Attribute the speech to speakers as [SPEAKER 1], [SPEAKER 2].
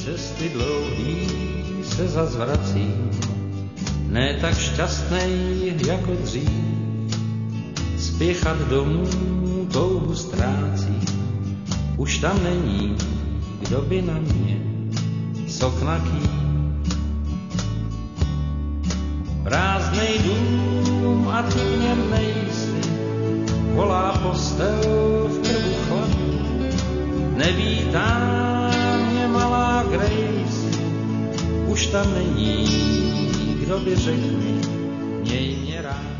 [SPEAKER 1] Cesty dlouhý se zas vracím, ne tak šťastnej jako dřív. Spěchat domů touhu ztrácím, už tam není, kdo by na mě soknaký. Prázdnej dům a ty v něm nejsi, volá postel v krbu chladu. Nevítá mě malá Grace, už tam není, kdo by řekl mi, měj mě rád.